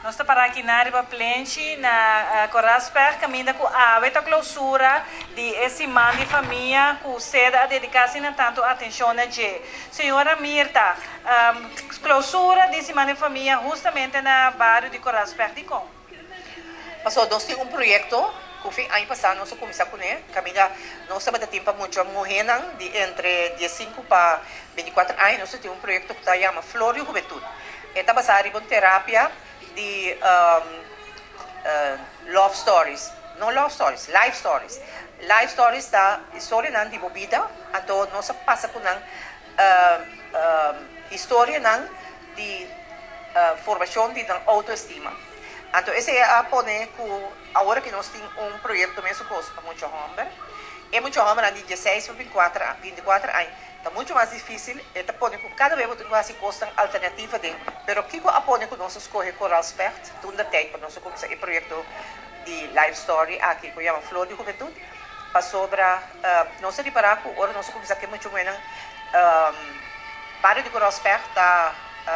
Nós estamos para aqui na Riba Plente, na Corasper, caminho com a clausura de esse man de família com sede a dedicar-se na tanto atenção a G. Senhora Mirta, clausura desse man de família justamente na bairro de Corasper de Com. Pastor, nós temos projeto que ano passado nós começamos com ele, caminha, nós estamos tempo muito morrendo de entre 15 para 24 anos, nós temos projeto que se chama Flor e Juventude. Está basado em terapia de love stories, não love stories, life stories. Life stories da história de bebida, então nós passa por história de formação de autoestima. Então esse é a pone que agora que nós temos projeto mesmo para muitos homens, e muitos homens de 16 a 24 anos. Está muito mais difícil, está pone que cada vez mais custa alternativa de, pero que a pone que nós escolhe Corasper, toda tempo nós começamos o projeto de life story aqui que chama Flor de Juventude, para sobre nós se reparar que agora nós começamos aqui muito menos para de Corasper está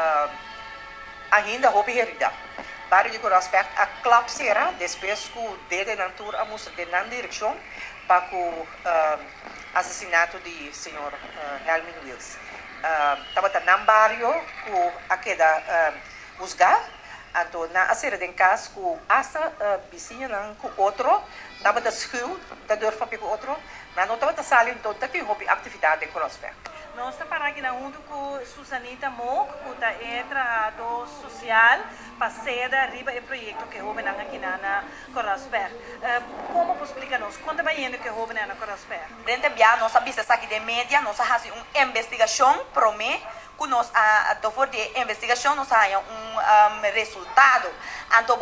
ainda roupa herida. Para de Corasper a clapsera depois que de natura a mostra de na direção para o assassinato de senhor Helmin Wills. Estava na barrio que aquela buscar, então na acera de casa que essa vizinha não com outro, estava da escola, da dor para com outro, mas não estava da sala então tem hobby atividade de Corasper. Nós estamos aqui junto com Susanita Mock, que entra do social, para ser arriba o projeto que houve aqui na Corasper. Como você explica-nos? Quanto vai indo que houve na Corasper? Dentro da nossa business aqui de mídia, nós fazemos uma investigação para mim, que nós a de investigação nós temos resultado. Então,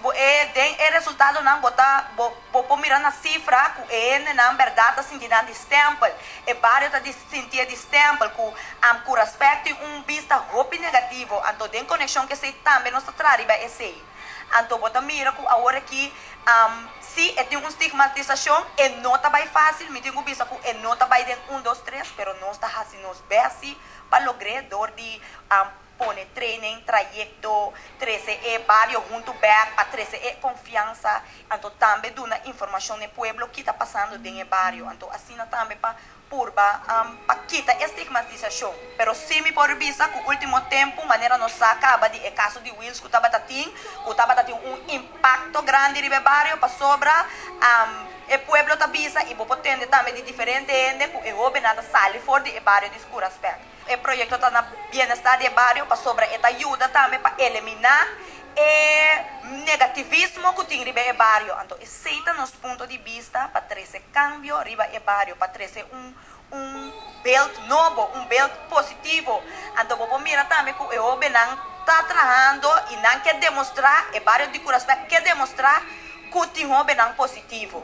o resultado não vou mirar na cifra que é na verdade assim de stempel, é vários de sentir de stempel que com respeito vista roupa negativo. Então, tem conexão que se também nós trazemos esse. Então, vou mirar que agora que se tem uma estigmatização, não está bem fácil, me digo que não está bem de 1, 2, 3, mas nós está fazendo nos base para lograr de pone training, trayecto, 13 é vários junto back, para 13 é confiança, então também dá informação no pueblo que está passando dentro do bairro, então assim também para para quitar estigmatização. Pero se me por vista que o último tempo, maneira nos acaba de caso de Wills que estava tendo impacto grande no bairro para sobra o pueblo está visa e vou potendo também de diferente ende que o nada sale fora do bairro de Corasper. O projeto está na bem-estar do bairro para sobra e ajuda também para eliminar o negativismo que tem no bairro. Então, aceita nos pontos de vista para trazer cambio no bairro, para trazer build novo, build positivo. Então, vou mirar também que o não está trabalhando e não quer demonstrar, o bairro de Corasper quer demonstrar que tem um positivo.